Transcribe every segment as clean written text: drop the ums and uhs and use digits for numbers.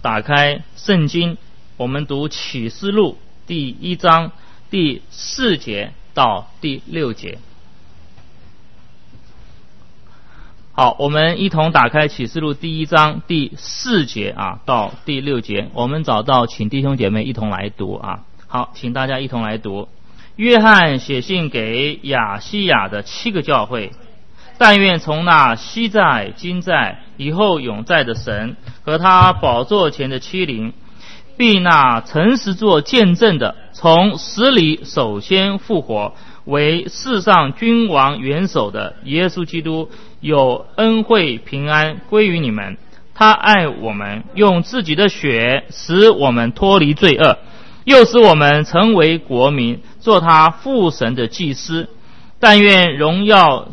打开圣经，我们读启示录第1章第4节到第6节。好，我们一同打开启示录第1章第4节到第6节，我们找到，请弟兄姐妹一同来读好，请大家一同来读。约翰写信给亚细亚的7个教会，但愿从那昔在、今在、以后永在的神和他宝座前的7灵，并那诚实做见证的，从死里首先复活，为世上君王元首的耶稣基督，有恩惠平安归于你们。他爱我们，用自己的血使我们脱离罪恶，又使我们成为国民，做他父神的祭司。但愿荣耀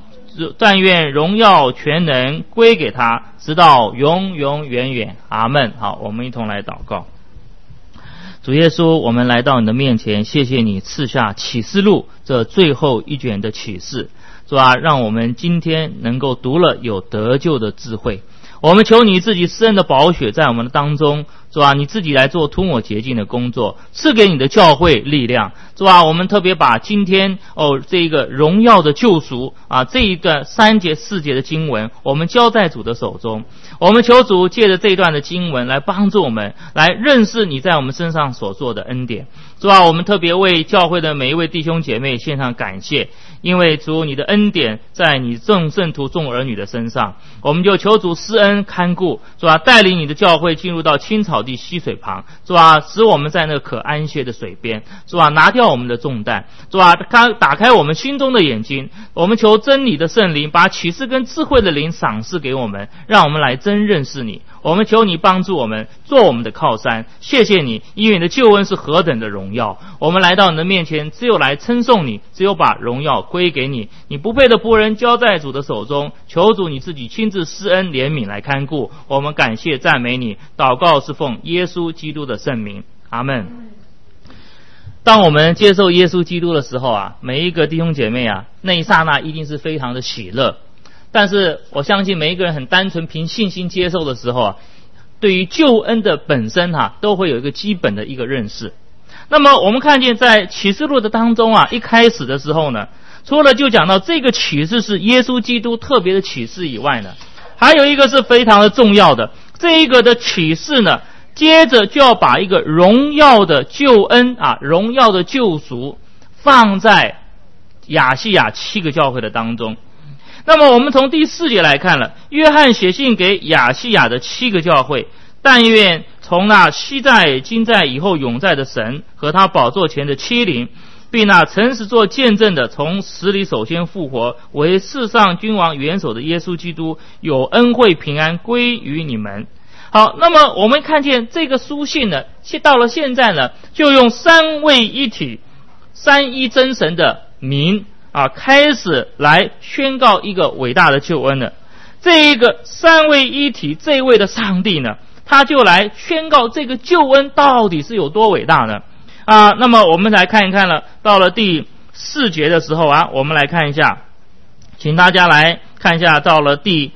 全能归给他，直到永永远远。阿们。好，我们一同来祷告。主耶稣，我们来到你的面前，谢谢你赐下启示录这最后一卷的启示。主啊，让我们今天能够读了有得救的智慧。我们求你自己施恩的宝血在我们的当中，主啊，你自己来做涂抹洁净的工作，赐给你的教会力量。主啊，我们特别把今天这一个荣耀的救赎这一段3节4节的经文，我们交在主的手中。我们求主借着这一段的经文来帮助我们，来认识你在我们身上所做的恩典。主啊，我们特别为教会的每一位弟兄姐妹献上感谢，因为主你的恩典在你众圣徒众儿女的身上。我们就求主施恩看顾，主啊，带领你的教会进入到青草地溪水旁，主啊，使我们在那可安歇的水边，主啊，拿掉我们的重担，主啊，打开我们心中的眼睛。我们求真理的圣灵把启示跟智慧的灵赏赐给我们，让我们来真认识你。我们求你帮助我们，做我们的靠山。谢谢你，因为你的救恩是何等的荣耀。我们来到你的面前，只有来称颂你，只有把荣耀归给你。你不配的仆人交在主的手中，求主你自己亲自施恩怜悯来看顾。我们感谢赞美你，祷告是奉耶稣基督的圣名。阿们。当我们接受耶稣基督的时候每一个弟兄姐妹那一刹那一定是非常的喜乐。但是我相信每一个人很单纯凭信心接受的时候对于救恩的本身都会有一个基本的一个认识。那么我们看见在启示录的当中一开始的时候呢，除了就讲到这个启示是耶稣基督特别的启示以外呢，还有一个是非常的重要的，这一个的启示呢，接着就要把一个荣耀的救恩荣耀的救赎放在亚细亚7个教会的当中。那么我们从第4节来看了，约翰写信给亚细亚的7个教会，但愿从那昔在、今在、以后永在的神和他宝座前的7灵，并那诚实做见证的，从死里首先复活，为世上君王元首的耶稣基督，有恩惠平安归于你们。好，那么我们看见这个书信呢，到了现在呢，就用三位一体、三一真神的名开始来宣告一个伟大的救恩了。这一个三位一体这一位的上帝呢，他就来宣告这个救恩到底是有多伟大呢？那么我们来看一看了，到了第4节的时候我们来看一下，请大家来看一下，到了第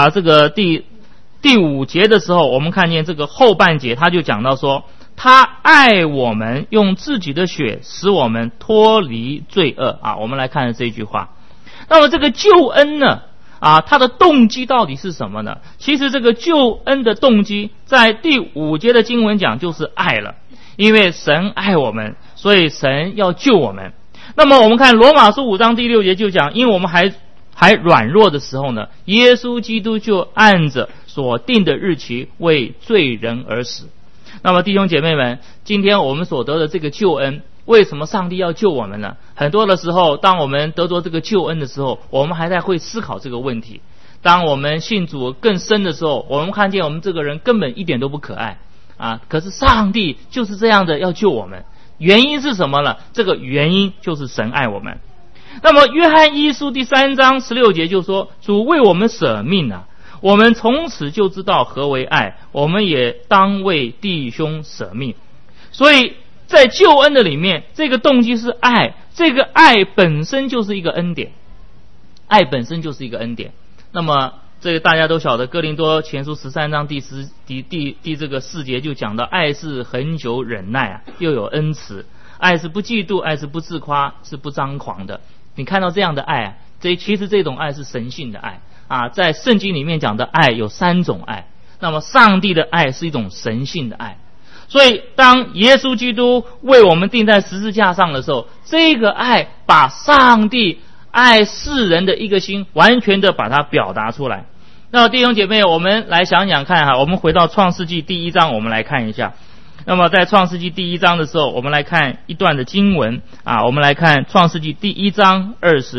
5节的时候，我们看见这个后半节，他就讲到说，他爱我们，用自己的血使我们脱离罪恶我们来看这句话。那么这个救恩呢它的动机到底是什么呢？其实这个救恩的动机在第5节的经文讲就是爱了，因为神爱我们，所以神要救我们。那么我们看罗马书5章第6节就讲，因为我们还软弱的时候呢，耶稣基督就按着所定的日期为罪人而死。那么弟兄姐妹们，今天我们所得的这个救恩，为什么上帝要救我们呢？很多的时候，当我们得着这个救恩的时候，我们还在会思考这个问题。当我们信主更深的时候，我们看见我们这个人根本一点都不可爱可是上帝就是这样的要救我们。原因是什么呢？这个原因就是神爱我们。那么约翰一书第3章16节就说，主为我们舍命我们从此就知道何为爱，我们也当为弟兄舍命。所以在救恩的里面，这个动机是爱，这个爱本身就是一个恩典，爱本身就是一个恩典。那么这个大家都晓得，哥林多前书13章第这个4节就讲到，爱是恒久忍耐啊，又有恩慈，爱是不嫉妒，爱是不自夸，是不张狂的。你看到这样的爱啊，其实这种爱是神性的爱啊。在圣经里面讲的爱有3种爱，那么上帝的爱是一种神性的爱。所以当耶稣基督为我们钉在十字架上的时候，这个爱把上帝爱世人的一个心完全的把它表达出来。那弟兄姐妹，我们来想想看哈，我们回到创世纪第1章，我们来看一下。那么在创世纪第1章的时候，我们来看一段的经文啊，我们来看创世纪第1章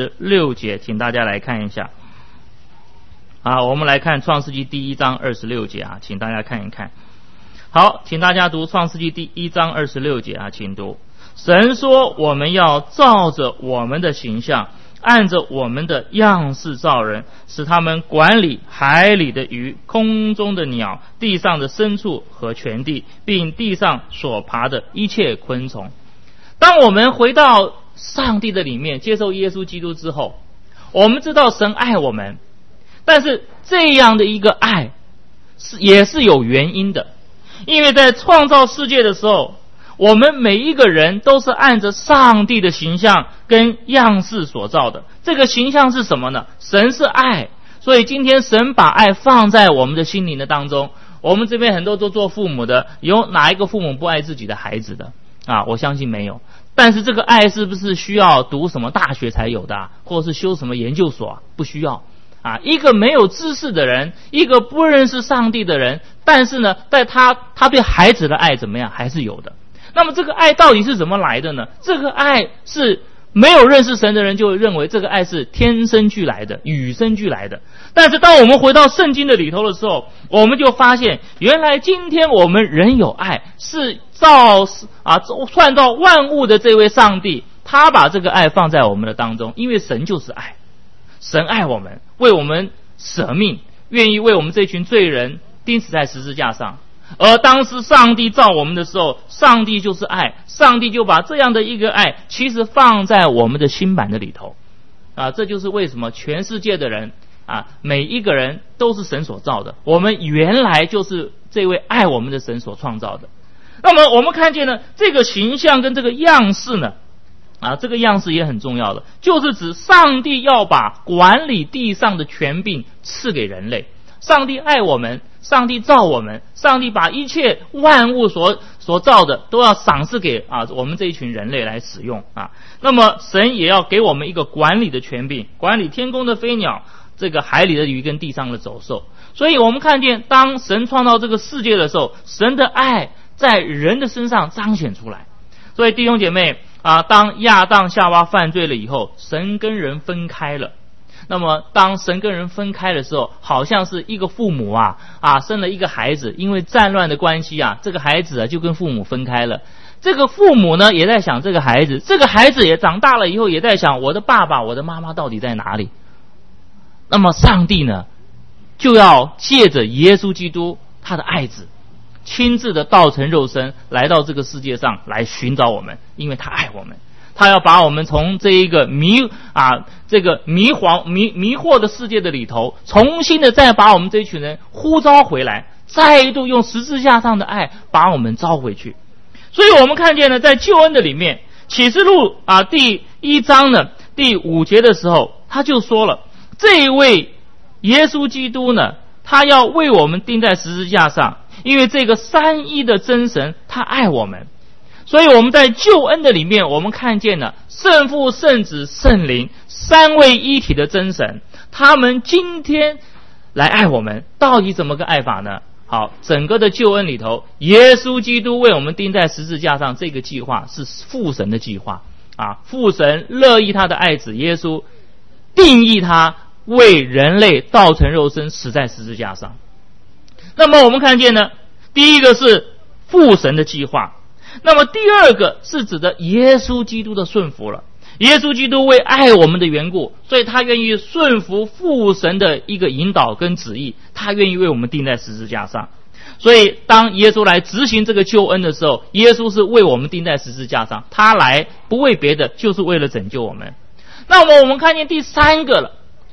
26节，请大家来看一下。好，我们来看创世纪第1章26节啊，请大家看一看。好，请大家读创世纪第1章26节啊，请读。神说，我们要照着我们的形象，按着我们的样式造人，使他们管理海里的鱼、空中的鸟、地上的牲畜和全地，并地上所爬的一切昆虫。当我们回到上帝的里面，接受耶稣基督之后，我们知道神爱我们，但是这样的一个爱也是有原因的。因为在创造世界的时候，我们每一个人都是按着上帝的形象跟样式所造的。这个形象是什么呢？神是爱，所以今天神把爱放在我们的心灵的当中。我们这边很多都做父母的，有哪一个父母不爱自己的孩子的啊？我相信没有。但是这个爱是不是需要读什么大学才有的啊？或者是修什么研究所啊？不需要啊。一个没有知识的人，一个不认识上帝的人，但是呢，在他对孩子的爱怎么样，还是有的。那么这个爱到底是怎么来的呢？这个爱是没有认识神的人就会认为这个爱是天生俱来的、与生俱来的。但是当我们回到圣经的里头的时候，我们就发现原来今天我们人有爱，是创造万物的这位上帝，他把这个爱放在我们的当中。因为神就是爱，神爱我们，为我们舍命，愿意为我们这群罪人钉死在十字架上。而当时上帝造我们的时候，上帝就是爱，上帝就把这样的一个爱其实放在我们的心版的里头啊。这就是为什么全世界的人啊，每一个人都是神所造的，我们原来就是这位爱我们的神所创造的。那么我们看见呢，这个形象跟这个样式呢啊，这个样式也很重要的，就是指上帝要把管理地上的权柄赐给人类。上帝爱我们，上帝造我们，上帝把一切万物所造的都要赏赐给我们这一群人类来使用啊。那么神也要给我们一个管理的权柄，管理天空的飞鸟，这个海里的鱼跟地上的走兽。所以我们看见当神创造这个世界的时候，神的爱在人的身上彰显出来。所以弟兄姐妹啊，当亚当夏娃犯罪了以后，神跟人分开了。那么当神跟人分开的时候，好像是一个父母生了一个孩子，因为战乱的关系这个孩子就跟父母分开了。这个父母呢也在想这个孩子，这个孩子也长大了以后也在想我的爸爸我的妈妈到底在哪里。那么上帝呢就要借着耶稣基督他的爱子，亲自的道成肉身来到这个世界上来寻找我们，因为他爱我们，他要把我们从这一个迷惑的世界的里头，重新的再把我们这一群人呼召回来，再度用十字架上的爱把我们召回去。所以我们看见呢，在救恩的里面，启示录第1章呢第5节的时候，他就说了，这一位耶稣基督呢，他要为我们钉在十字架上，因为这个三一的真神他爱我们。所以我们在救恩的里面，我们看见了圣父圣子圣灵三位一体的真神，他们今天来爱我们。到底怎么个爱法呢？好，整个的救恩里头，耶稣基督为我们钉在十字架上，这个计划是父神的计划父神乐意他的爱子耶稣定义他为人类道成肉身死在十字架上。那么我们看见呢，第一个是父神的计划，那么第二个是指的耶稣基督的顺服了。耶稣基督为爱我们的缘故，所以他愿意顺服父神的一个引导跟旨意，他愿意为我们钉在十字架上。所以当耶稣来执行这个救恩的时候，耶稣是为我们钉在十字架上，他来不为别的，就是为了拯救我们。那么我们看见第三个了，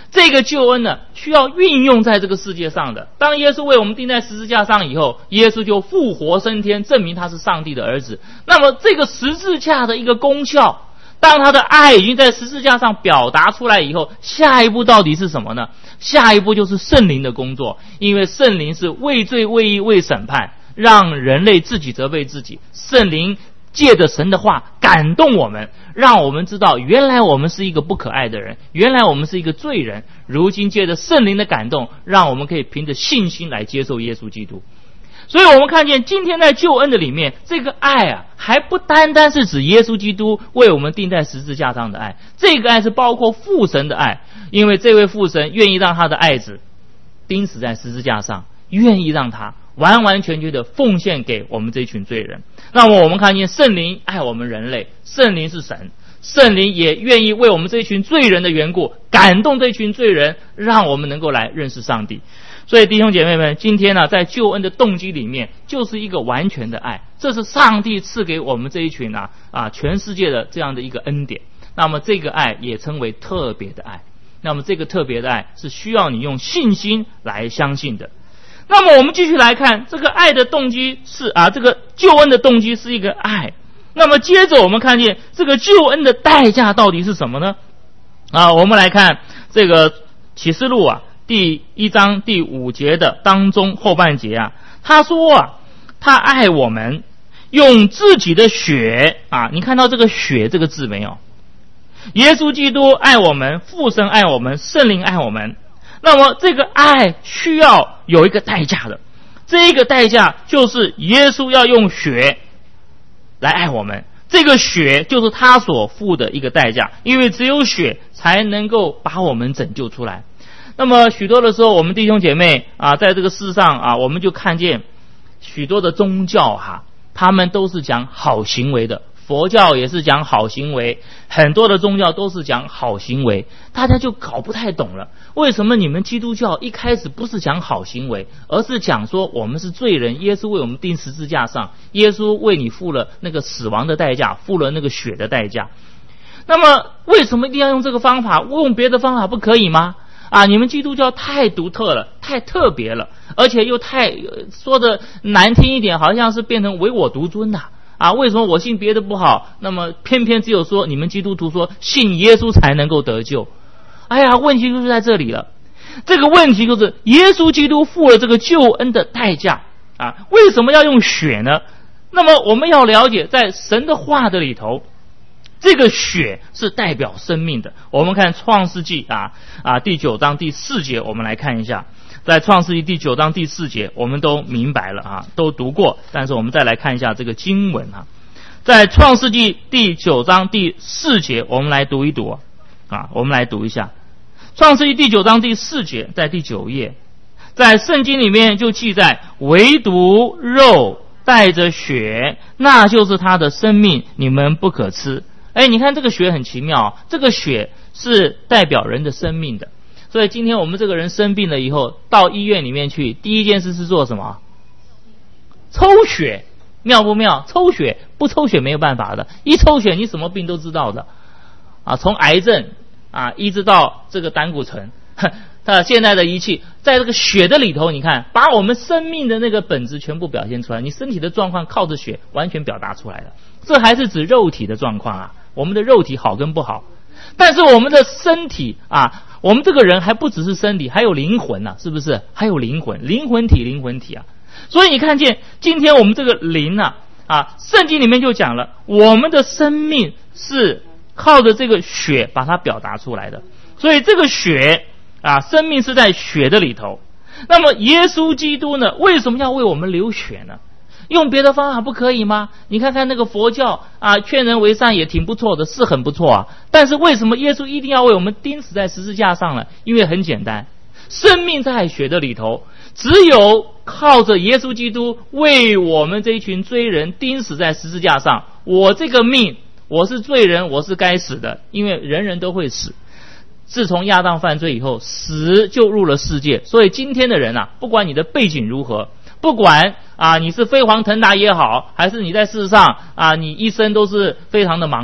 这个救恩呢，需要运用在这个世界上的。当耶稣为我们钉在十字架上以后，耶稣就复活升天，证明他是上帝的儿子。那么这个十字架的一个功效，当他的爱已经在十字架上表达出来以后，下一步到底是什么呢？下一步就是圣灵的工作，因为圣灵是为罪、为义、为审判，让人类自己责备自己。圣灵借着神的话感动我们，让我们知道原来我们是一个不可爱的人，原来我们是一个罪人。如今借着圣灵的感动，让我们可以凭着信心来接受耶稣基督。所以我们看见今天在救恩的里面，这个爱啊，还不单单是指耶稣基督为我们钉在十字架上的爱，这个爱是包括父神的爱，因为这位父神愿意让他的爱子钉死在十字架上，愿意让他完完全全的奉献给我们这群罪人。那么我们看见圣灵爱我们人类，圣灵是神，圣灵也愿意为我们这群罪人的缘故感动这群罪人，让我们能够来认识上帝。所以弟兄姐妹们，今天呢，在救恩的动机里面，就是一个完全的爱，这是上帝赐给我们这一群全世界的这样的一个恩典。那么这个爱也称为特别的爱，那么这个特别的爱是需要你用信心来相信的。那么我们继续来看，这个爱的动机是这个救恩的动机是一个爱。那么接着我们看见这个救恩的代价到底是什么呢？我们来看这个启示录第1章第5节的当中后半节他说他爱我们，用自己的血你看到这个血这个字没有？耶稣基督爱我们，父神爱我们，圣灵爱我们。那么这个爱需要有一个代价的，这个代价就是耶稣要用血来爱我们，这个血就是他所付的一个代价，因为只有血才能够把我们拯救出来。那么许多的时候，我们弟兄姐妹在这个世上我们就看见许多的宗教他们都是讲好行为的，佛教也是讲好行为，很多的宗教都是讲好行为，大家就搞不太懂了，为什么你们基督教一开始不是讲好行为，而是讲说我们是罪人，耶稣为我们钉十字架上，耶稣为你付了那个死亡的代价，付了那个血的代价。那么为什么一定要用这个方法，用别的方法不可以吗？你们基督教太独特了，太特别了，而且又太说的难听一点，好像是变成唯我独尊为什么我信别的不好，那么偏偏只有说你们基督徒说信耶稣才能够得救。问题就是在这里了。这个问题就是耶稣基督付了这个救恩的代价为什么要用血呢？那么我们要了解，在神的话的里头，这个血是代表生命的。我们看创世纪第9章第4节，我们来看一下。在创世纪第9章第4节，我们都明白了都读过，但是我们再来看一下这个经文在创世纪第9章第4节，我们来读一读我们来读一下创世纪第9章第4节，在第9页，在圣经里面就记载，唯独肉带着血，那就是他的生命，你们不可吃。你看这个血很奇妙，这个血是代表人的生命的。所以今天我们这个人生病了以后，到医院里面去，第一件事是做什么？抽血。妙不妙？抽血，不抽血没有办法的，一抽血你什么病都知道的从癌症一直到这个胆固醇，它现在的仪器在这个血的里头，你看把我们生命的那个本质全部表现出来，你身体的状况靠着血完全表达出来了。这还是指肉体的状况我们的肉体好跟不好，但是我们的身体我们这个人还不只是身体，还有灵魂是不是？还有灵魂，灵魂体所以你看见今天我们这个灵圣经里面就讲了，我们的生命是靠着这个血把它表达出来的。所以这个血生命是在血的里头。那么耶稣基督呢，为什么要为我们流血呢？用别的方法不可以吗？你看看那个佛教劝人为善也挺不错的，是很不错但是为什么耶稣一定要为我们钉死在十字架上呢？因为很简单，生命在血的里头，只有靠着耶稣基督为我们这一群罪人钉死在十字架上，我这个命，我是罪人，我是该死的，因为人人都会死。自从亚当犯罪以后，死就入了世界。所以今天的人不管你的背景如何，不管你是飞黄腾达也好，还是你在世上你一生都是非常的忙碌，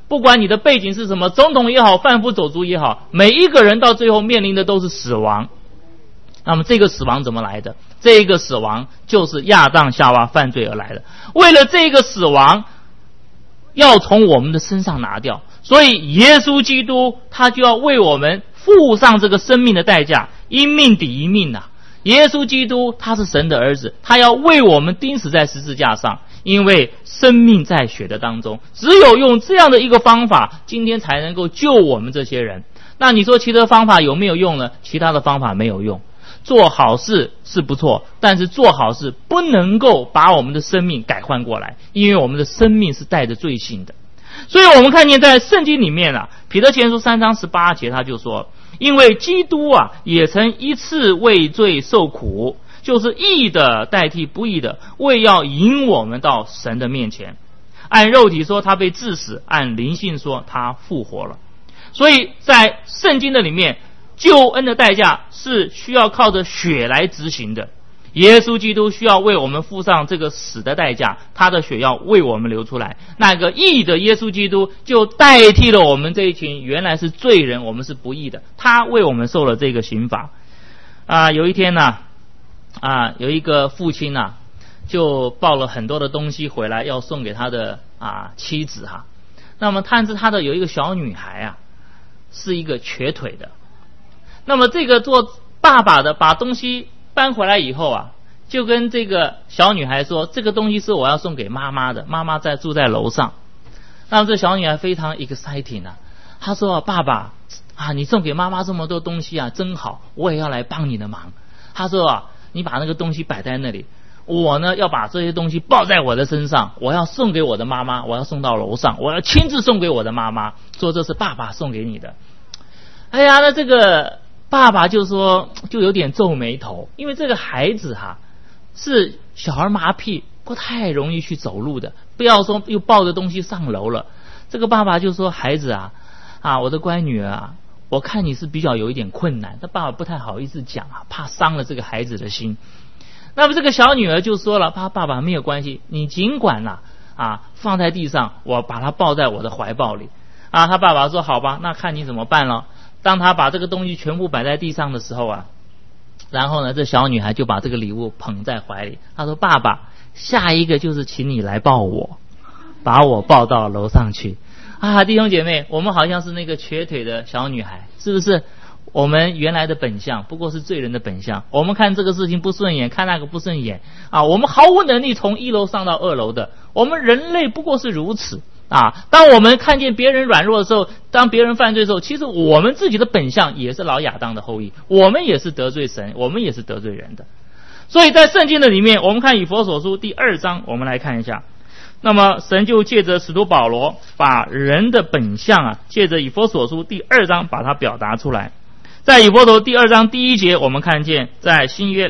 不管你的背景是什么，总统也好，贩夫走卒也好，每一个人到最后面临的都是死亡。那么这个死亡怎么来的？这个死亡就是亚当夏娃犯罪而来的。为了这个死亡要从我们的身上拿掉，所以耶稣基督他就要为我们付上这个生命的代价，一命抵一命啊！耶稣基督他是神的儿子，他要为我们钉死在十字架上，因为生命在血的当中，只有用这样的一个方法，今天才能够救我们这些人。那你说其他的方法有没有用呢？其他的方法没有用。做好事是不错，但是做好事不能够把我们的生命改换过来，因为我们的生命是带着罪性的。所以我们看见在圣经里面啊，彼得前书3章18节他就说，因为基督啊也曾一次为罪受苦，就是义的代替不义的，为要引我们到神的面前。按肉体说他被治死，按灵性说他复活了。所以在圣经的里面，救恩的代价是需要靠着血来执行的。耶稣基督需要为我们付上这个死的代价，他的血要为我们流出来。那个义的耶稣基督就代替了我们这一群原来是罪人，我们是不义的，他为我们受了这个刑罚。有一天呢，有一个父亲呢，就抱了很多的东西回来要送给他的妻子哈。那么但是他的有一个小女孩是一个瘸腿的。那么这个做爸爸的把东西搬回来以后就跟这个小女孩说，这个东西是我要送给妈妈的，妈妈住在楼上。那么这小女孩非常 exciting 她说爸爸你送给妈妈这么多东西真好，我也要来帮你的忙。她说你把那个东西摆在那里，我呢要把这些东西抱在我的身上，我要送给我的妈妈，我要送到楼上，我要亲自送给我的妈妈，说这是爸爸送给你的。哎呀，那这个爸爸就说，就有点皱眉头，因为这个孩子是小儿麻痹，不太容易去走路的，不要说又抱着东西上楼了。这个爸爸就说，孩子我的乖女儿我看你是比较有一点困难，但爸爸不太好意思讲怕伤了这个孩子的心。那么这个小女儿就说了，爸爸没有关系，你尽管放在地上，我把她抱在我的怀抱里。他爸爸说好吧，那看你怎么办了。当他把这个东西全部摆在地上的时候然后呢，这小女孩就把这个礼物捧在怀里。她说爸爸，下一个就是请你来抱我，把我抱到楼上去。弟兄姐妹，我们好像是那个瘸腿的小女孩，是不是？我们原来的本相不过是罪人的本相，我们看这个事情不顺眼，看那个不顺眼我们毫无能力从1楼上到2楼的，我们人类不过是如此当我们看见别人软弱的时候，当别人犯罪的时候，其实我们自己的本相也是老亚当的后裔，我们也是得罪神，我们也是得罪人的。所以在圣经的里面，我们看以弗所书第2章，我们来看一下。那么神就借着使徒保罗把人的本相借着以弗所书第2章把它表达出来。在以弗所第2章第1节，我们看见在新约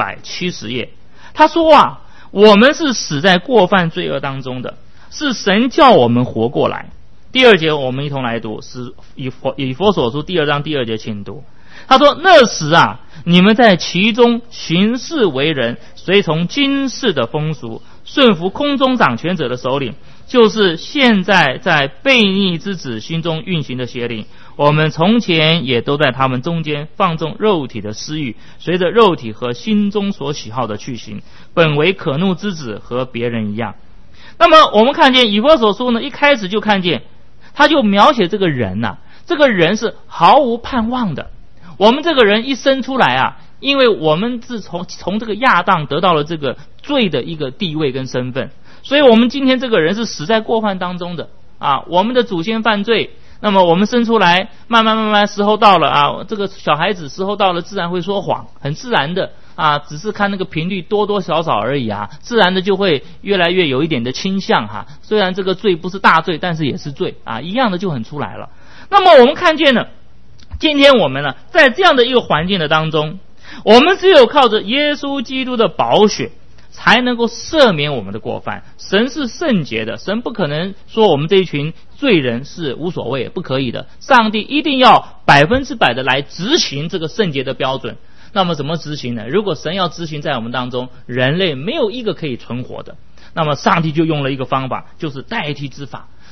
270页，他说我们是死在过犯罪恶当中的，是神叫我们活过来。第2节我们一同来读，是以弗所书第2章第2节，请读。他说那时你们在其中行事为人，随从今世的风俗，顺服空中掌权者的首领，就是现在在悖逆之子心中运行的邪灵。我们从前也都在他们中间放纵肉体的私欲，随着肉体和心中所喜好的去行，本为可怒之子，和别人一样。那么我们看见以弗所书呢，一开始就看见他就描写这个人这个人是毫无盼望的。我们这个人一生出来因为我们自从这个亚当得到了这个罪的一个地位跟身份，所以我们今天这个人是死在过犯当中的我们的祖先犯罪，那么我们生出来慢慢时候到了这个小孩子时候到了自然会说谎，很自然的只是看那个频率多多少少而已自然的就会越来越有一点的倾向虽然这个罪不是大罪，但是也是罪一样的就很出来了。那么我们看见了今天我们呢，在这样的一个环境的当中，我们只有靠着耶稣基督的宝血才能够赦免我们的过犯。神是圣洁的，神不可能说我们这一群罪人是无所谓，不可以的。上帝一定要100%的来执行这个圣洁的标准。那么怎么执行呢？如果神要执行在我们当中，人类没有一个可以存活的，那么上帝就用了一个方法，就是代替之法。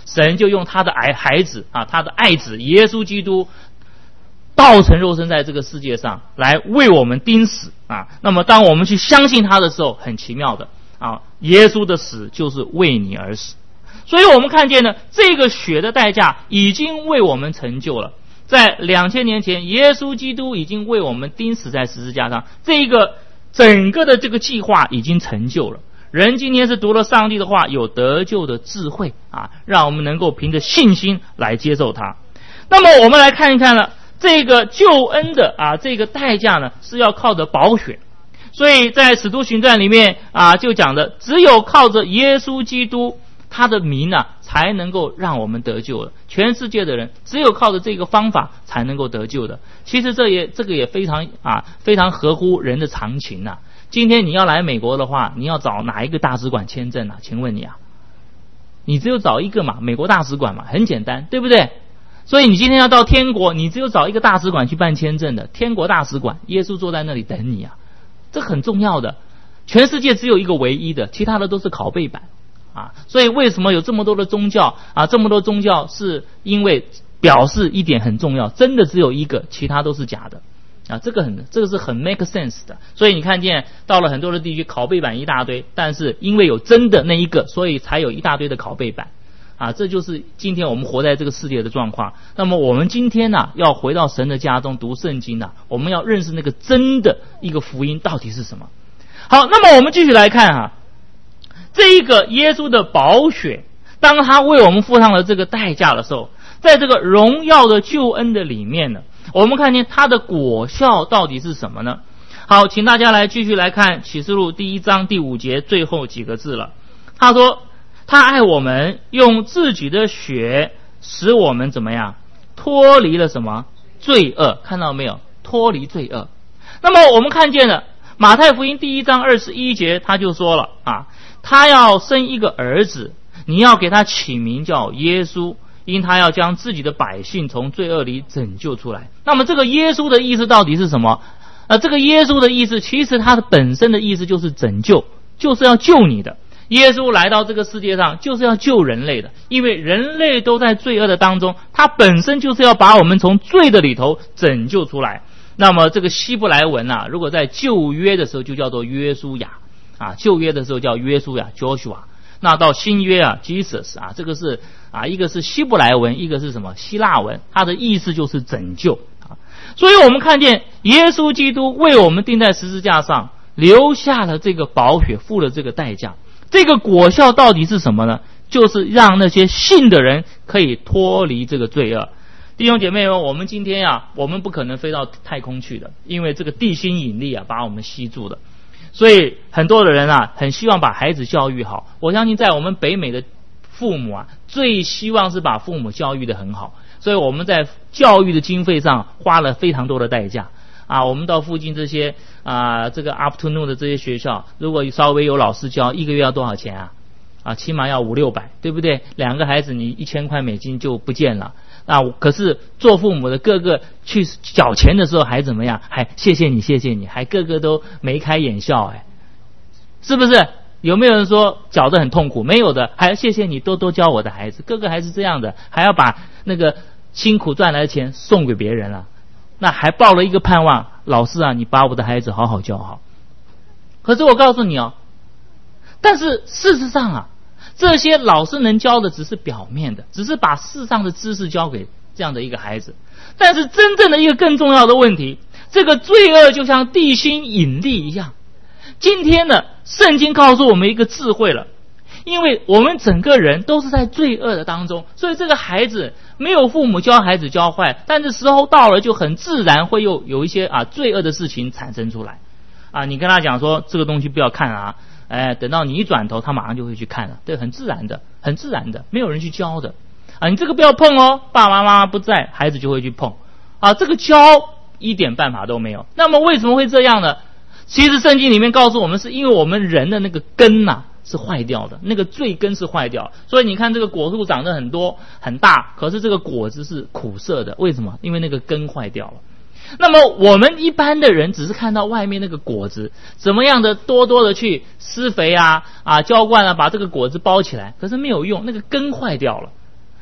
神就用他的孩子啊，他的爱子耶稣基督道成肉身在这个世界上来为我们钉死啊。那么当我们去相信他的时候，很奇妙的啊，耶稣的死就是为你而死。所以我们看见呢，这个血的代价已经为我们成就了。在2000年前，耶稣基督已经为我们钉死在十字架上，这个整个的这个计划已经成就了。人今天是读了上帝的话，有得救的智慧啊，让我们能够凭着信心来接受它。那么我们来看一看了，这个救恩的这个代价呢，是要靠着宝血。所以在使徒行传里面就讲的，只有靠着耶稣基督他的名才能够让我们得救的。全世界的人只有靠着这个方法才能够得救的。其实这个也非常合乎人的常情啊。今天你要来美国的话，你要找哪一个大使馆签证啊？请问你你只有找一个嘛，美国大使馆嘛，很简单，对不对？所以你今天要到天国，你只有找一个大使馆去办签证的，天国大使馆，耶稣坐在那里等你这很重要的。全世界只有一个唯一的，其他的都是拷贝版所以为什么有这么多的宗教这么多宗教是因为表示一点很重要，真的只有一个，其他都是假的这个是很 make sense 的。所以你看见到了很多的地区，拷贝版一大堆，但是因为有真的那一个，所以才有一大堆的拷贝版这就是今天我们活在这个世界的状况。那么我们今天要回到神的家中读圣经我们要认识那个真的一个福音到底是什么。好，那么我们继续来看这一个耶稣的宝血，当他为我们付上了这个代价的时候，在这个荣耀的救恩的里面呢，我们看见它的果效到底是什么呢？好，请大家来继续来看启示录第1章第5节最后几个字了。他说他爱我们，用自己的血使我们怎么样脱离了什么罪恶，看到没有？脱离罪恶。那么我们看见了马太福音第1章21节，他就说了他要生一个儿子，你要给他起名叫耶稣，因他要将自己的百姓从罪恶里拯救出来。那么这个耶稣的意思到底是什么？这个耶稣的意思，其实他的本身的意思就是拯救，就是要救你的。耶稣来到这个世界上就是要救人类的，因为人类都在罪恶的当中，他本身就是要把我们从罪的里头拯救出来。那么这个希伯来文如果在旧约的时候就叫做约书亚旧约的时候叫约书亚 Joshua， 那到新约Jesus 这个是一个是希伯来文，一个是什么希腊文，它的意思就是拯救所以我们看见耶稣基督为我们钉在十字架上，留下了这个宝血，付了这个代价。这个果效到底是什么呢？就是让那些信的人可以脱离这个罪恶。弟兄姐妹们，我们今天我们不可能飞到太空去的，因为这个地心引力把我们吸住了。所以很多的人很希望把孩子教育好。我相信在我们北美的父母最希望是把父母教育得很好，所以我们在教育的经费上花了非常多的代价我们到附近这些这个 afternoon 的这些学校，如果稍微有老师教，一个月要多少钱起码要500-600，对不对？2个孩子你$1000美金就不见了可是做父母的个个去缴钱的时候还怎么样？还谢谢你谢谢你，还个个都眉开眼笑是不是？有没有人说缴得很痛苦？没有的，还谢谢你多多教我的孩子，个个还是这样的，还要把那个辛苦赚来的钱送给别人了。那还抱了一个盼望，老师你把我的孩子好好教好。可是我告诉你但是事实上这些老师能教的只是表面的，只是把世上的知识教给这样的一个孩子。但是真正的一个更重要的问题，这个罪恶就像地心引力一样。今天呢，圣经告诉我们一个智慧了，因为我们整个人都是在罪恶的当中，所以这个孩子没有父母教孩子教坏，但是时候到了就很自然会有一些罪恶的事情产生出来你跟他讲说这个东西不要看等到你一转头他马上就会去看了，对，很自然的，没有人去教的你这个不要碰爸爸妈妈不在，孩子就会去碰这个教一点办法都没有。那么为什么会这样呢？其实圣经里面告诉我们，是因为我们人的那个根是坏掉的，那个罪根是坏掉，所以你看这个果树长得很多很大，可是这个果子是苦涩的，为什么？因为那个根坏掉了。那么我们一般的人只是看到外面那个果子，怎么样的多的去施肥浇灌把这个果子包起来，可是没有用，那个根坏掉了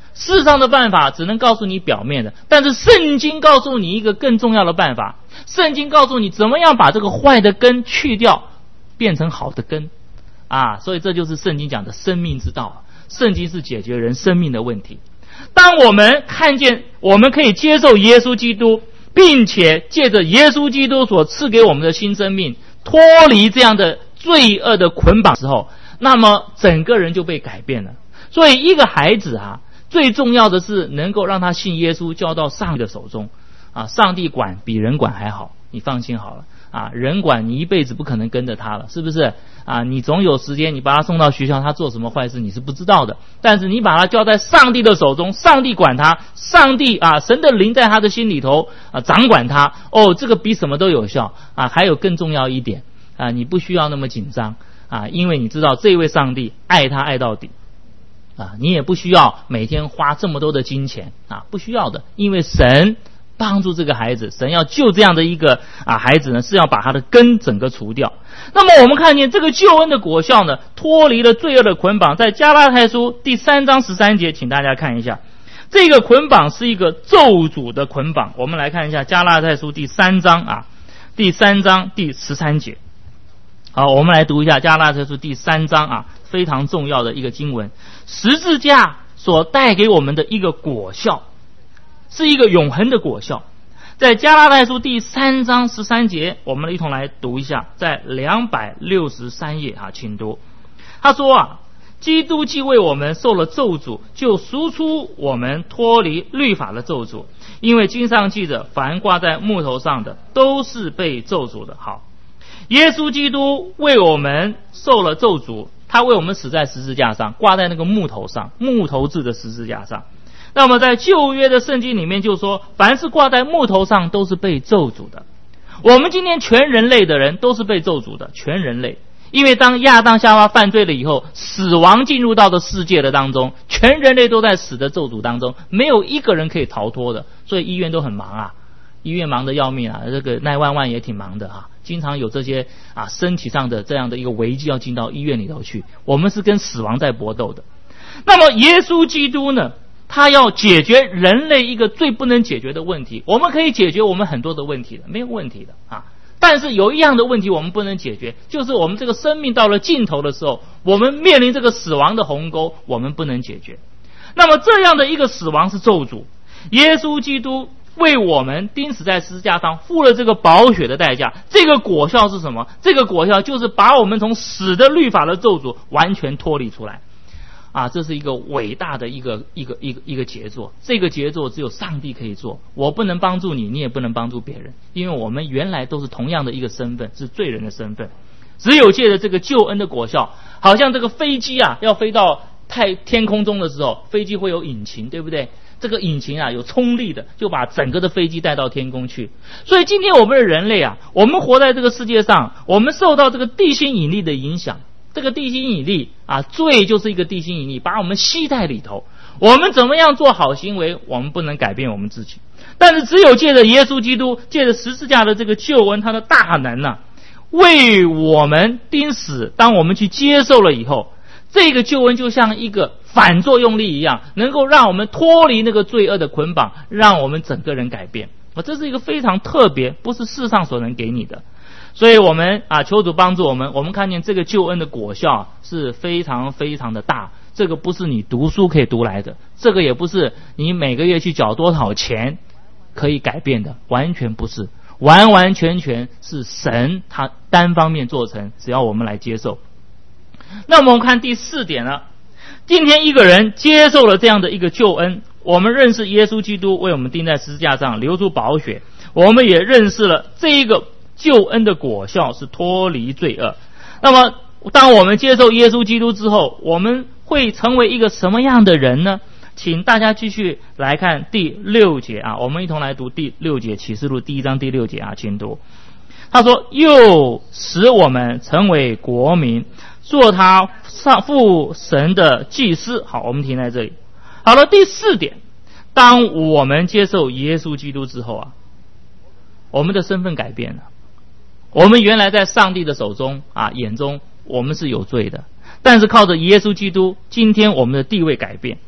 世上的办法只能告诉你表面的，但是圣经告诉你一个更重要的办法。圣经告诉你怎么样把这个坏的根去掉，变成好的根所以这就是圣经讲的生命之道。圣经是解决人生命的问题。当我们看见我们可以接受耶稣基督，并且借着耶稣基督所赐给我们的新生命，脱离这样的罪恶的捆绑之后，那么整个人就被改变了。所以一个孩子最重要的是能够让他信耶稣，交到上帝的手中上帝管比人管还好，你放心好了人管你一辈子不可能跟着他了，是不是你总有时间你把他送到学校，他做什么坏事你是不知道的，但是你把他交在上帝的手中，上帝管他，上帝神的灵在他的心里头掌管他这个比什么都有效还有更重要一点你不需要那么紧张因为你知道这位上帝爱他爱到底你也不需要每天花这么多的金钱不需要的，因为神帮助这个孩子，神要救这样的一个孩子呢，是要把他的根整个除掉。那么我们看见这个救恩的果效呢，脱离了罪恶的捆绑，在加拉太书第3章13节，请大家看一下，这个捆绑是一个咒诅的捆绑。我们来看一下加拉太书第3章第3章第13节。好，我们来读一下加拉太书第3章非常重要的一个经文，十字架所带给我们的一个果效，是一个永恒的果效。在加拉太书第3章13节，我们一同来读一下，在263页请读。他说基督既为我们受了咒诅，就赎出我们脱离律法的咒诅，因为经上记着，凡挂在木头上的都是被咒诅的。好，耶稣基督为我们受了咒诅，他为我们死在十字架上，挂在那个木头上，木头制的十字架上。那么在旧约的圣经里面就说，凡是挂在木头上都是被咒诅的。我们今天全人类的人都是被咒诅的，全人类。因为当亚当夏娃犯罪了以后，死亡进入到的世界的当中，全人类都在死的咒诅当中，没有一个人可以逃脱的。所以医院都很忙医院忙得要命这个911也挺忙的经常有这些身体上的这样的一个危机要进到医院里头去。我们是跟死亡在搏斗的。那么耶稣基督呢，他要解决人类一个最不能解决的问题。我们可以解决我们很多的问题的，没有问题的但是有一样的问题我们不能解决，就是我们这个生命到了尽头的时候，我们面临这个死亡的鸿沟，我们不能解决。那么这样的一个死亡是咒诅，耶稣基督为我们钉死在十字架上，付了这个宝血的代价。这个果效是什么？这个果效就是把我们从死的律法的咒诅完全脱离出来这是一个伟大的一个杰作。这个杰作只有上帝可以做，我不能帮助你，你也不能帮助别人，因为我们原来都是同样的一个身份，是罪人的身份。只有借着这个救恩的果效，好像这个飞机要飞到天空中的时候，飞机会有引擎，对不对？这个引擎有冲力的，就把整个的飞机带到天空去。所以今天我们的人类我们活在这个世界上，我们受到这个地心引力的影响。这个地心引力罪就是一个地心引力，把我们吸在里头。我们怎么样做好行为，我们不能改变我们自己，但是只有借着耶稣基督，借着十字架的这个救恩，他的大能为我们钉死。当我们去接受了以后，这个救恩就像一个反作用力一样，能够让我们脱离那个罪恶的捆绑，让我们整个人改变。这是一个非常特别，不是世上所能给你的。所以我们求主帮助我们。我们看见这个救恩的果效是非常非常的大，这个不是你读书可以读来的，这个也不是你每个月去缴多少钱可以改变的，完全不是，完完全全是神他单方面做成，只要我们来接受。那么我们看第4点了，今天一个人接受了这样的一个救恩，我们认识耶稣基督为我们钉在十字架上流出宝血，我们也认识了这一个救恩的果效是脱离罪恶。那么当我们接受耶稣基督之后，我们会成为一个什么样的人呢？请大家继续来看第6节我们一同来读第6节，启示录第1章第6节请读。他说，又使我们成为国民，做他父神的祭司。好，我们停在这里。好了，第4点，当我们接受耶稣基督之后我们的身份改变了。我们原来在上帝的手中眼中我们是有罪的，但是靠着耶稣基督，今天我们的地位改变。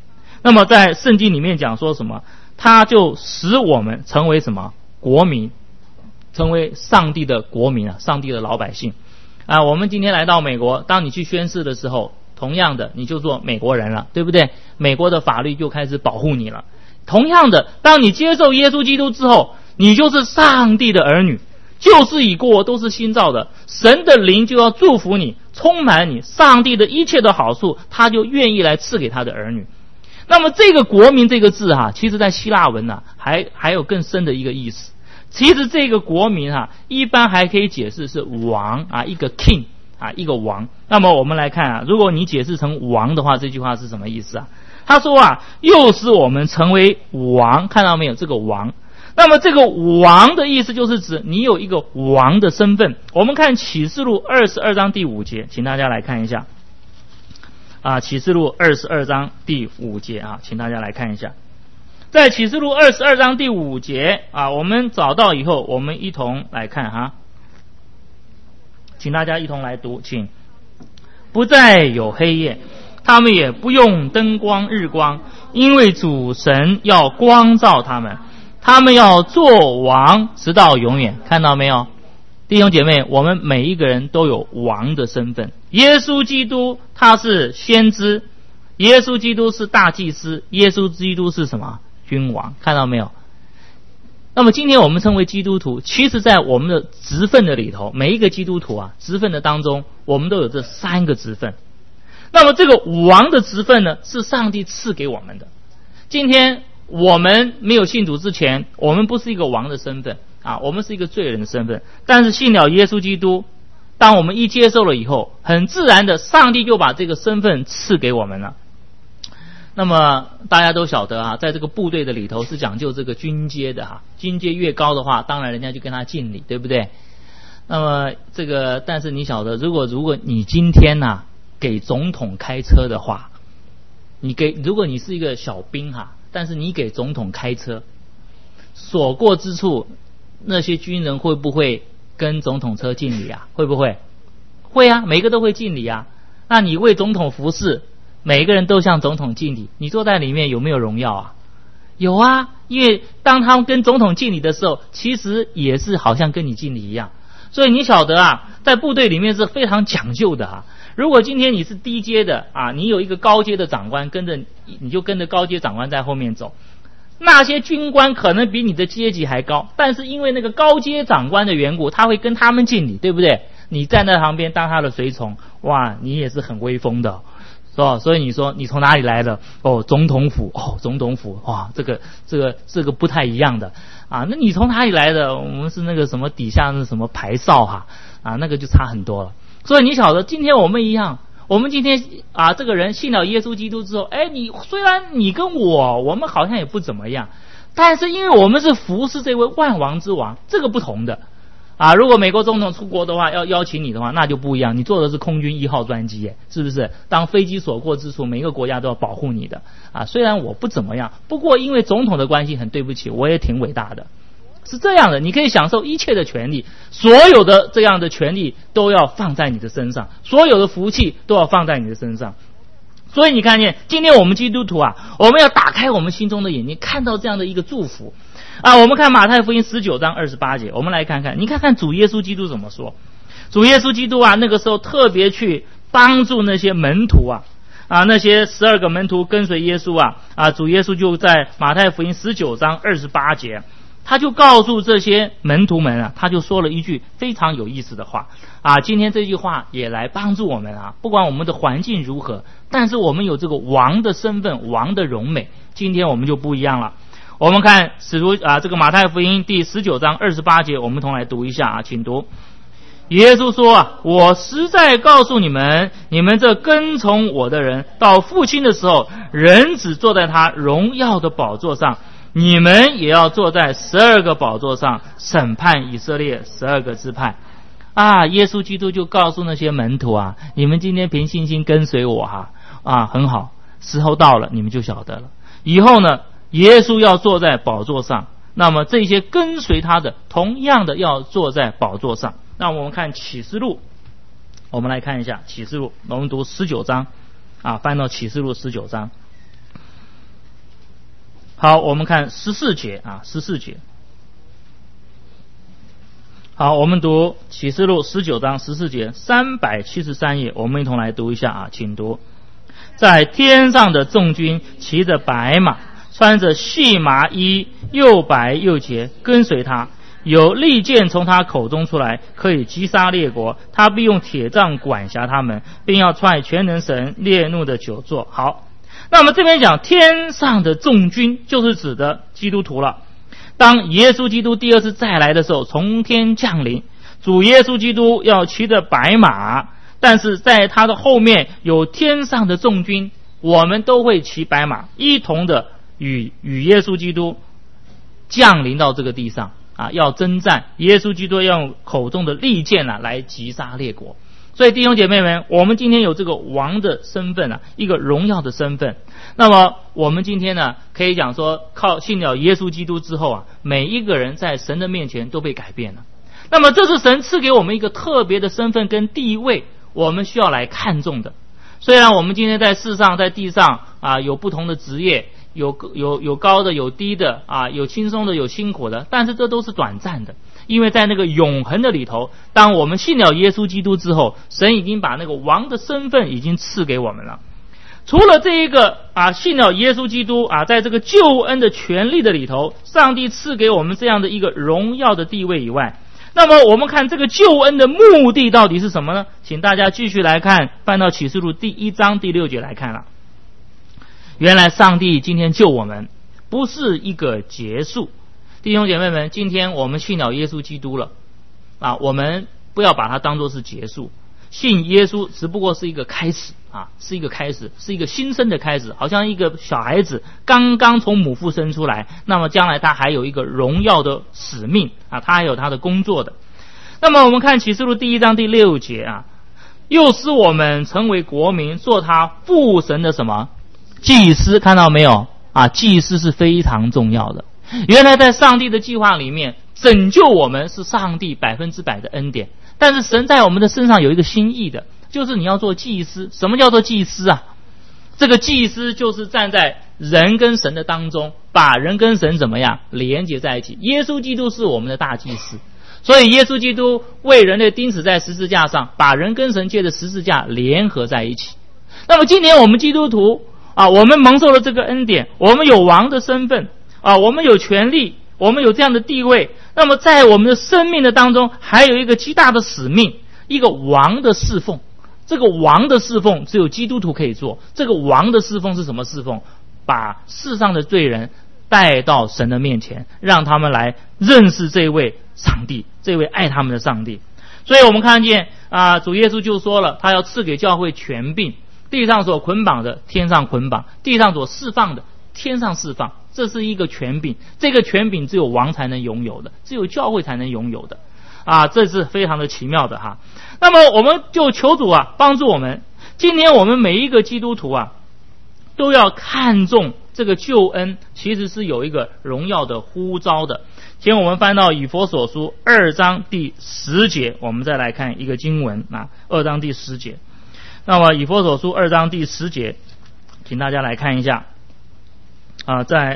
那么在圣经里面讲说什么？他就使我们成为什么？国民，成为上帝的国民啊，上帝的老百姓啊。我们今天来到美国，当你去宣誓的时候，同样的你就做美国人了，对不对？美国的法律就开始保护你了。同样的，当你接受耶稣基督之后，你就是上帝的儿女，旧事已过，都是新造的。神的灵就要祝福你，充满你，上帝的一切的好处他就愿意来赐给他的儿女。那么这个国民这个字其实在希腊文还有更深的一个意思。其实这个国民一般还可以解释是王一个 king 一个王。那么我们来看如果你解释成王的话，这句话是什么意思他说又使我们成为王，看到没有？这个王，那么这个王的意思就是指你有一个王的身份。我们看启示录22章第5节，请大家来看一下启示录22章第5节请大家来看一下。在启示录22章第5节我们找到以后，我们一同来看请大家一同来读，请。不再有黑夜，他们也不用灯光日光，因为主神要光照他们，他们要做王直到永远。看到没有？弟兄姐妹，我们每一个人都有王的身份。耶稣基督他是先知，耶稣基督是大祭司，耶稣基督是什么？君王。看到没有？那么今天我们称为基督徒，其实在我们的职分的里头，每一个基督徒职分的当中，我们都有这3个职分。那么这个王的职分呢，是上帝赐给我们的。今天我们没有信主之前，我们不是一个王的身份我们是一个罪人的身份。但是信了耶稣基督，当我们一接受了以后，很自然的上帝就把这个身份赐给我们了。那么大家都晓得在这个部队的里头是讲究这个军阶的军阶越高的话，当然人家就跟他敬礼，对不对？那么这个，但是你晓得，如果你今天给总统开车的话，如果你是一个小兵但是你给总统开车，所过之处，那些军人会不会跟总统车敬礼会不会？会每个都会敬礼那你为总统服侍，每个人都向总统敬礼，你坐在里面有没有荣耀有因为当他们跟总统敬礼的时候，其实也是好像跟你敬礼一样。所以你晓得在部队里面是非常讲究的如果今天你是低阶的你有一个高阶的长官跟着你就跟着高阶长官在后面走，那些军官可能比你的阶级还高，但是因为那个高阶长官的缘故，他会跟他们敬礼，对不对？你站在旁边当他的随从，你也是很威风的是吧？所以你说你从哪里来的？总统府总统府这个不太一样的那你从哪里来的？我们是那个什么底下那什么排哨那个就差很多了。所以你晓得今天我们一样，我们今天这个人信了耶稣基督之后，你虽然你跟我们好像也不怎么样，但是因为我们是服侍这位万王之王，这个不同的如果美国总统出国的话，要邀请你的话，那就不一样，你坐的是空军1号专机是不是？当飞机所过之处，每一个国家都要保护你的虽然我不怎么样，不过因为总统的关系，很对不起，我也挺伟大的。是这样的，你可以享受一切的权利，所有的这样的权利都要放在你的身上，所有的福气都要放在你的身上。所以你看见今天我们基督徒我们要打开我们心中的眼睛，看到这样的一个祝福我们看马太福音19章28节，我们来看看，你看看主耶稣基督怎么说。主耶稣基督那个时候特别去帮助那些门徒那些12个门徒跟随耶稣主耶稣就在马太福音19章28节，他就告诉这些门徒们他就说了一句非常有意思的话今天这句话也来帮助我们不管我们的环境如何，但是我们有这个王的身份，王的荣美，今天我们就不一样了。我们看使徒这个马太福音第19章28节，我们同来读一下请读。耶稣说我实在告诉你们，你们这跟从我的人，到父亲的时候，人子坐在他荣耀的宝座上，你们也要坐在12个宝座上，审判以色列12个支派耶稣基督就告诉那些门徒你们今天凭信心跟随我很好，时候到了，你们就晓得了。以后呢，耶稣要坐在宝座上，那么这些跟随他的同样的要坐在宝座上。那我们看启示录，我们来看一下启示录，我们读19章翻到启示录19章。 好，我们看14节啊，14节。好，我们读启示录19章14节373页，我们一同来读一下啊，请读。在天上的众军骑着白马，穿着细麻衣，又白又洁，跟随他。有利剑从他口中出来，可以击杀列国。他必用铁杖管辖他们，并要踹全能神烈怒的酒座。好，那么这边讲天上的众军，就是指的基督徒了。当耶稣基督第二次再来的时候，从天降临，主耶稣基督要骑着白马，但是在他的后面有天上的众军，我们都会骑白马，一同的与耶稣基督降临到这个地上啊，要征战。耶稣基督要用口中的利剑来击杀列国。所以弟兄姐妹们，我们今天有这个王的身份一个荣耀的身份。那么我们今天呢，可以讲说，靠信了耶稣基督之后每一个人在神的面前都被改变了。那么这是神赐给我们一个特别的身份跟地位，我们需要来看重的。虽然我们今天在世上在地上有不同的职业，有高的有低的有轻松的有辛苦的，但是这都是短暂的。因为在那个永恒的里头，当我们信了耶稣基督之后，神已经把那个王的身份已经赐给我们了。除了这一个信了耶稣基督在这个救恩的权利的里头，上帝赐给我们这样的一个荣耀的地位以外，那么我们看这个救恩的目的到底是什么呢？请大家继续来看，翻到启示录第1章第6节来看了。原来上帝今天救我们不是一个结束。弟兄姐妹们，今天我们信了耶稣基督了我们不要把它当作是结束。信耶稣只不过是一个开始是一个开始，是一个新生的开始，好像一个小孩子刚刚从母腹生出来，那么将来他还有一个荣耀的使命他还有他的工作的。那么我们看启示录第1章第6节又使我们成为国民，做他父神的什么祭司。看到没有祭司是非常重要的。原来在上帝的计划里面，拯救我们是上帝100%的恩典，但是神在我们的身上有一个心意的，就是你要做祭司。什么叫做祭司这个祭司就是站在人跟神的当中，把人跟神怎么样连接在一起。耶稣基督是我们的大祭司，所以耶稣基督为人类钉死在十字架上，把人跟神借着十字架联合在一起。那么今天我们基督徒我们蒙受了这个恩典，我们有王的身份我们有权利，我们有这样的地位。那么在我们的生命的当中，还有一个极大的使命，一个王的侍奉。这个王的侍奉只有基督徒可以做。这个王的侍奉是什么侍奉？把世上的罪人带到神的面前，让他们来认识这位上帝，这位爱他们的上帝。所以我们看见主耶稣就说了，他要赐给教会权柄，地上所捆绑的天上捆绑，地上所释放的天上释放。这是一个权柄，这个权柄只有王才能拥有的，只有教会才能拥有的这是非常的奇妙的那么我们就求主帮助我们，今天我们每一个基督徒都要看重这个救恩，其实是有一个荣耀的呼召的。请我们翻到以弗所书2章第10节，我们再来看一个经文2章第10节。那么以弗所书2章第10节，请大家来看一下在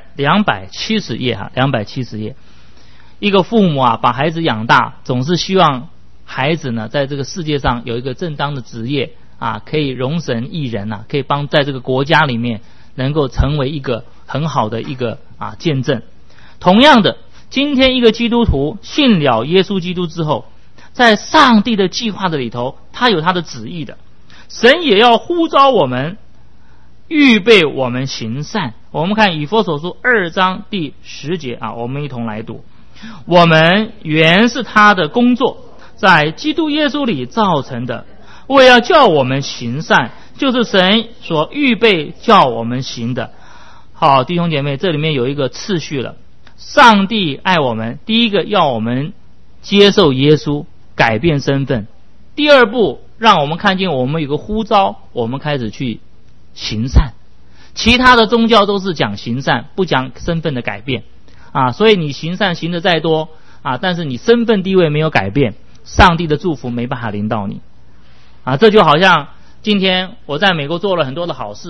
270页270页。一个父母把孩子养大，总是希望孩子呢在这个世界上有一个正当的职业可以荣神益人可以帮在这个国家里面能够成为一个很好的一个见证。同样的，今天一个基督徒信了耶稣基督之后，在上帝的计划的里头，他有他的旨意的。神也要呼召我们，预备我们行善。我们看以弗所书2章第10节我们一同来读。我们原是他的工作，在基督耶稣里造成的，为要叫我们行善，就是神所预备叫我们行的。好，弟兄姐妹，这里面有一个次序了。上帝爱我们，第一个要我们接受耶稣，改变身份。第二步，让我们看见我们有个呼召，我们开始去行善。其他的宗教都是讲行善，不讲身份的改变所以你行善行得再多但是你身份地位没有改变，上帝的祝福没办法临到你这就好像今天我在美国做了很多的好事，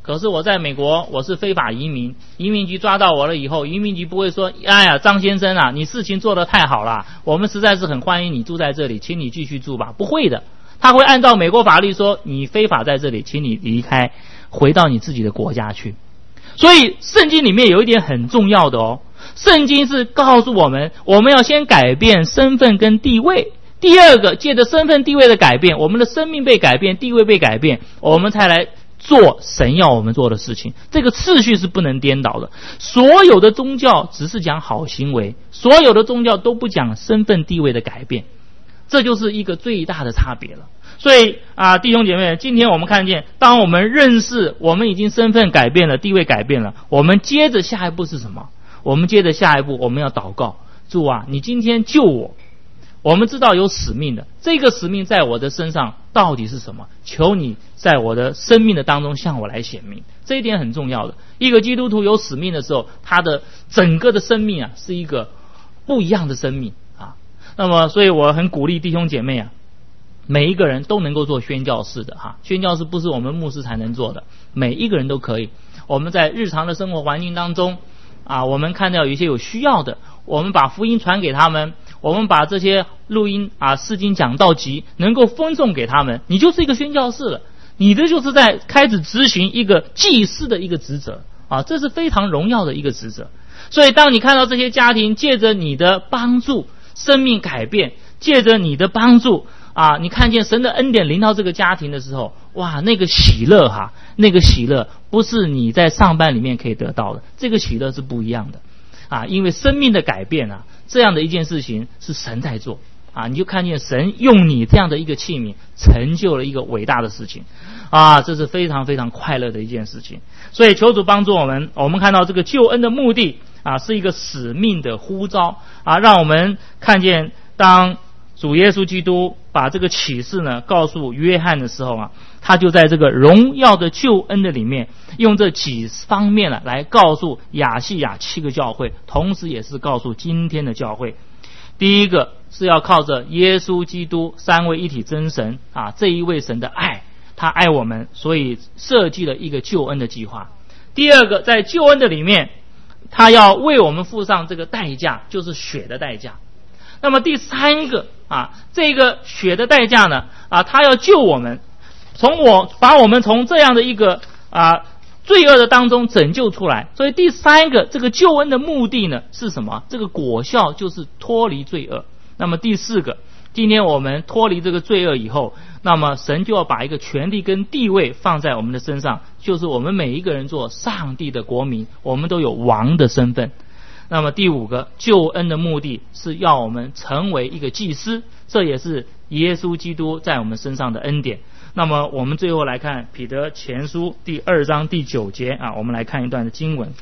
可是我在美国我是非法移民，移民局抓到我了以后，移民局不会说哎呀张先生啊，你事情做得太好了，我们实在是很欢迎你住在这里，请你继续住吧。不会的，他会按照美国法律说你非法在这里，请你离开，回到你自己的国家去。所以圣经里面有一点很重要的哦，圣经是告诉我们，我们要先改变身份跟地位，第二个借着身份地位的改变，我们的生命被改变，地位被改变，我们才来做神要我们做的事情。这个次序是不能颠倒的。所有的宗教只是讲好行为，所有的宗教都不讲身份地位的改变，这就是一个最大的差别了。所以弟兄姐妹，今天我们看见，当我们认识我们已经身份改变了，地位改变了，我们接着下一步是什么？我们接着下一步我们要祷告，主啊，你今天救我，我们知道有使命的，这个使命在我的身上到底是什么？求你在我的生命的当中向我来显明，这一点很重要的。一个基督徒有使命的时候，他的整个的生命是一个不一样的生命啊。那么所以我很鼓励弟兄姐妹每一个人都能够做宣教士的宣教士不是我们牧师才能做的，每一个人都可以。我们在日常的生活环境当中我们看到有一些有需要的，我们把福音传给他们，我们把这些录音释经讲道集能够分送给他们，你就是一个宣教士了，你的就是在开始执行一个祭司的一个职责这是非常荣耀的一个职责。所以当你看到这些家庭借着你的帮助生命改变，借着你的帮助你看见神的恩典临到这个家庭的时候，哇，那个喜乐那个喜乐不是你在上班里面可以得到的，这个喜乐是不一样的因为生命的改变这样的一件事情是神在做你就看见神用你这样的一个器皿成就了一个伟大的事情这是非常非常快乐的一件事情。所以求主帮助我们，我们看到这个救恩的目的是一个使命的呼召让我们看见当主耶稣基督把这个启示呢告诉约翰的时候他就在这个荣耀的救恩的里面，用这几方面来告诉亚细亚7个教会，同时也是告诉今天的教会。第一个是要靠着耶稣基督三位一体真神这一位神的爱，他爱我们，所以设计了一个救恩的计划。第二个，在救恩的里面，他要为我们付上这个代价，就是血的代价。那么第三个这个血的代价呢他要救我们，把我们从这样的一个罪恶的当中拯救出来。所以第三个这个救恩的目的呢是什么？这个果效就是脱离罪恶。那么第四个，今天我们脱离这个罪恶以后，那么神就要把一个权力跟地位放在我们的身上，就是我们每一个人做上帝的国民，我们都有王的身份。那么第五个，救恩的目的是要我们成为一个祭司，这也是耶稣基督在我们身上的恩典。那么我们最后来看彼得前书第2章第9节我们来看一段的经文。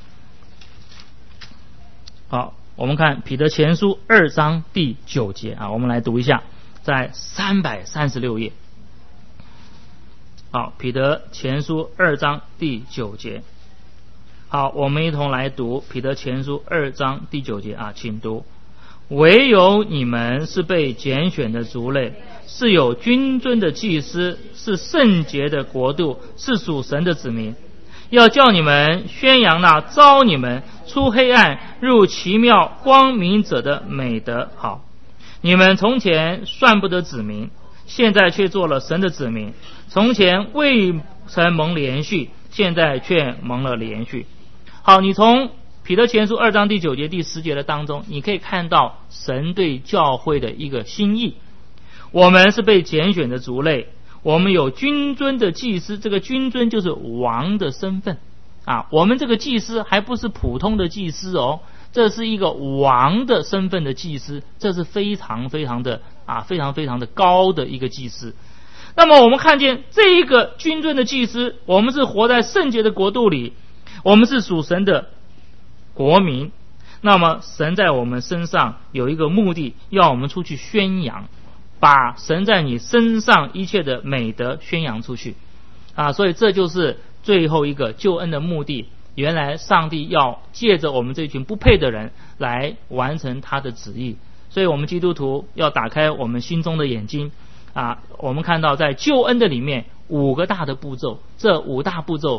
好，我们看彼得前书2章第9节我们来读一下，在336页。好，彼得前书2章第9节。好，我们一同来读彼得前书2章第9节请读。唯有你们是被拣选的族类，是有君尊的祭司，是圣洁的国度，是属神的子民，要叫你们宣扬那召你们出黑暗入奇妙光明者的美德。好，你们从前算不得子民，现在却做了神的子民；从前未曾蒙连续，现在却蒙了连续。好，你从彼得前书2章第9节第10节的当中，你可以看到神对教会的一个心意。我们是被拣选的族类，我们有君尊的祭司，这个君尊就是王的身份我们这个祭司还不是普通的祭司这是一个王的身份的祭司，这是非常非常的非常非常的高的一个祭司。那么我们看见这一个君尊的祭司，我们是活在圣洁的国度里，我们是属神的国民。那么神在我们身上有一个目的，要我们出去宣扬，把神在你身上一切的美德宣扬出去所以这就是最后一个救恩的目的。原来上帝要借着我们这群不配的人来完成他的旨意，所以我们基督徒要打开我们心中的眼睛我们看到在救恩的里面5个大的步骤，这5大步骤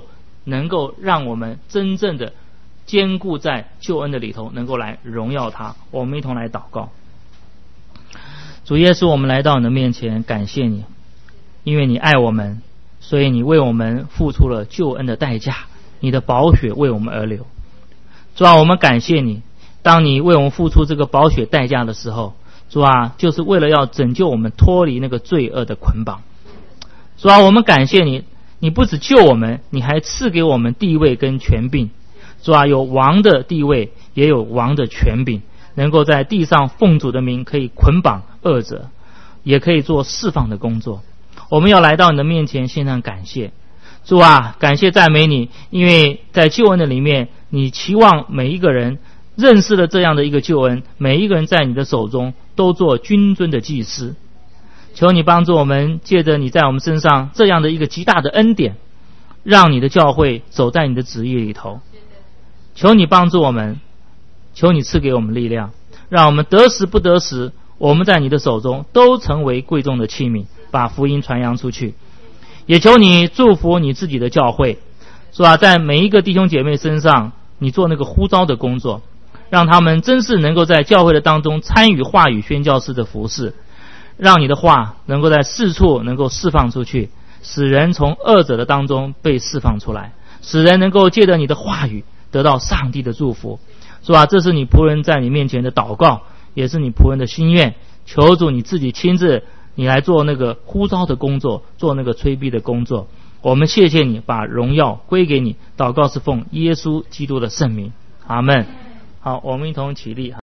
能够让我们真正的坚固在救恩的里头，能够来荣耀他。我们一同来祷告。主耶稣，我们来到你的面前，感谢你，因为你爱我们，所以你为我们付出了救恩的代价，你的宝血为我们而流。主啊，我们感谢你，当你为我们付出这个宝血代价的时候，主啊，就是为了要拯救我们脱离那个罪恶的捆绑。主啊，我们感谢你，你不只救我们，你还赐给我们地位跟权柄。主啊，有王的地位，也有王的权柄，能够在地上奉主的名可以捆绑恶者，也可以做释放的工作。我们要来到你的面前献上感谢。主啊，感谢赞美你，因为在救恩的里面，你期望每一个人认识了这样的一个救恩，每一个人在你的手中都做君尊的祭司。求你帮助我们，借着你在我们身上这样的一个极大的恩典，让你的教会走在你的旨意里头。求你帮助我们，求你赐给我们力量，让我们得时不得时，我们在你的手中都成为贵重的器皿，把福音传扬出去。也求你祝福你自己的教会，是吧？在每一个弟兄姐妹身上，你做那个呼召的工作，让他们真是能够在教会的当中参与话语宣教师的服事，让你的话能够在四处能够释放出去，使人从恶者的当中被释放出来，使人能够借着你的话语得到上帝的祝福，是吧？这是你仆人在你面前的祷告，也是你仆人的心愿。求主你自己亲自你来做那个呼召的工作，做那个催逼的工作。我们谢谢你，把荣耀归给你。祷告是奉耶稣基督的圣名，阿们。好，我们一同起立。